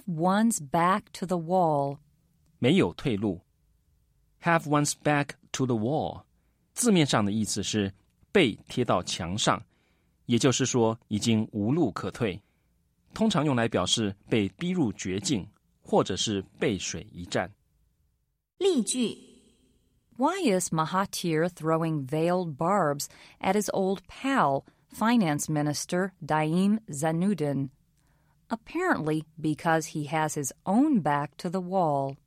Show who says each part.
Speaker 1: have one's back to the wall.
Speaker 2: 没有退路。Have one's back to the wall 字面上的意思是背贴到墙上，也就是说已经无路可退，通常用来表示被逼入绝境，或者是背水一战。
Speaker 3: 例句
Speaker 1: Why is Mahathir throwing veiled barbs at his old pal, Finance Minister Daim Zainuddin? Apparently because he has his own back to the wall.